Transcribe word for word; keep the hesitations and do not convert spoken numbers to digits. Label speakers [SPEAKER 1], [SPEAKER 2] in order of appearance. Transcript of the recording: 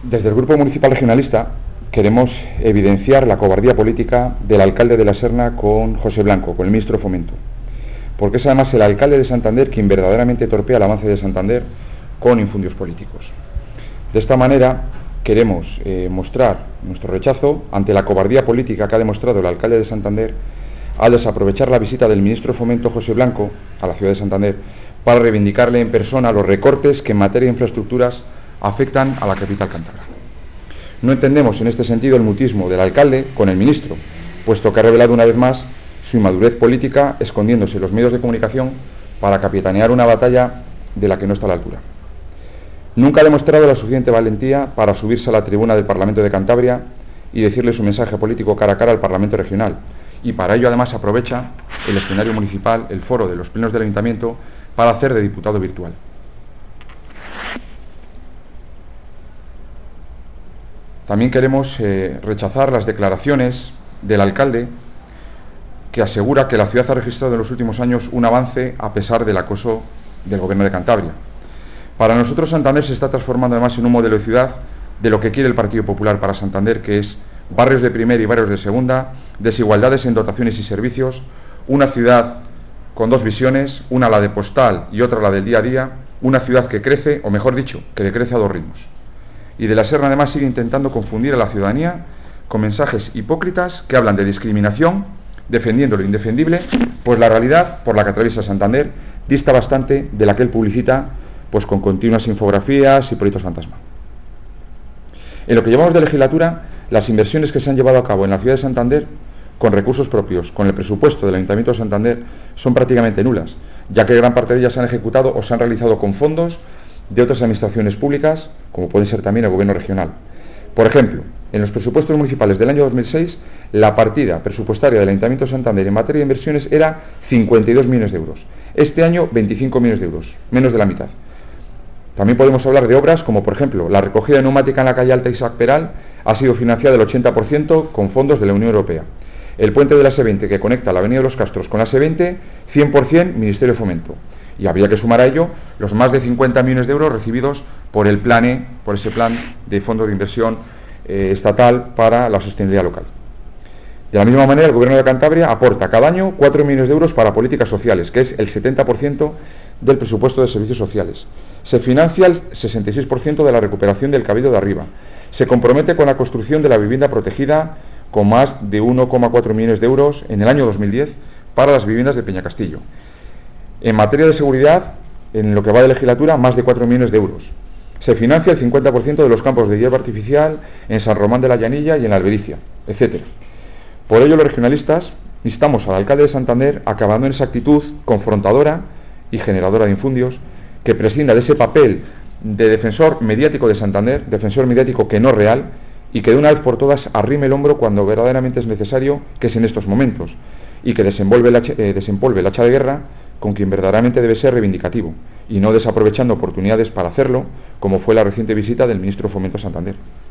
[SPEAKER 1] Desde el Grupo Municipal Regionalista queremos evidenciar la cobardía política del alcalde de La Serna con José Blanco, con el ministro de Fomento, porque es además el alcalde de Santander quien verdaderamente torpea el avance de Santander con infundios políticos. De esta manera queremos eh, mostrar nuestro rechazo ante la cobardía política que ha demostrado el alcalde de Santander al desaprovechar la visita del ministro de Fomento José Blanco a la ciudad de Santander para reivindicarle en persona los recortes que en materia de infraestructuras afectan a la capital cántabra. No entendemos en este sentido el mutismo del alcalde con el ministro, puesto que ha revelado una vez más su inmadurez política escondiéndose en los medios de comunicación para capitanear una batalla de la que no está a la altura. Nunca ha demostrado la suficiente valentía para subirse a la tribuna del Parlamento de Cantabria y decirle su mensaje político cara a cara al Parlamento regional. Y para ello además aprovecha el escenario municipal, el foro de los plenos del Ayuntamiento, para hacer de diputado virtual. También queremos eh, rechazar las declaraciones del alcalde que asegura que la ciudad ha registrado en los últimos años un avance a pesar del acoso del Gobierno de Cantabria. Para nosotros Santander se está transformando además en un modelo de ciudad de lo que quiere el Partido Popular para Santander, que es barrios de primera y barrios de segunda, desigualdades en dotaciones y servicios, una ciudad con dos visiones, una la de postal y otra la del día a día, una ciudad que crece, o mejor dicho, que decrece a dos ritmos. Y de La Serna además sigue intentando confundir a la ciudadanía con mensajes hipócritas que hablan de discriminación, defendiendo lo indefendible, pues la realidad por la que atraviesa Santander dista bastante de la que él publicita pues con continuas infografías y proyectos fantasma. En lo que llevamos de legislatura, las inversiones que se han llevado a cabo en la ciudad de Santander, con recursos propios, con el presupuesto del Ayuntamiento de Santander, son prácticamente nulas, ya que gran parte de ellas se han ejecutado o se han realizado con fondos de otras administraciones públicas, como puede ser también el Gobierno regional. Por ejemplo, en los presupuestos municipales del año dos mil seis, la partida presupuestaria del Ayuntamiento de Santander en materia de inversiones era cincuenta y dos millones de euros. Este año, veinticinco millones de euros, menos de la mitad. También podemos hablar de obras como, por ejemplo, la recogida de neumática en la calle Alta Isaac Peral ha sido financiada el ochenta por ciento con fondos de la Unión Europea. El puente de la ese veinte que conecta la Avenida de los Castros con la ese veinte, cien por ciento Ministerio de Fomento. Y habría que sumar a ello los más de cincuenta millones de euros recibidos por el PLANE, por ese plan de fondo de inversión eh, estatal para la sostenibilidad local. De la misma manera, el Gobierno de Cantabria aporta cada año cuatro millones de euros para políticas sociales, que es el setenta por ciento del presupuesto de servicios sociales. Se financia el sesenta y seis por ciento de la recuperación del Cabildo de Arriba. Se compromete con la construcción de la vivienda protegida con más de uno coma cuatro millones de euros en el año dos mil diez para las viviendas de Peñacastillo. En materia de seguridad, en lo que va de legislatura, más de cuatro millones de euros. Se financia el cincuenta por ciento de los campos de hierba artificial en San Román de la Llanilla y en la Albericia, etcétera. Por ello, los regionalistas instamos al alcalde de Santander a que abandone esa actitud confrontadora y generadora de infundios, que prescinda de ese papel de defensor mediático de Santander, defensor mediático que no es real, y que de una vez por todas arrime el hombro cuando verdaderamente es necesario, que es en estos momentos, y que desenvuelve el hacha, eh, desempolve el hacha de guerra con quien verdaderamente debe ser reivindicativo, y no desaprovechando oportunidades para hacerlo, como fue la reciente visita del ministro de Fomento a Santander.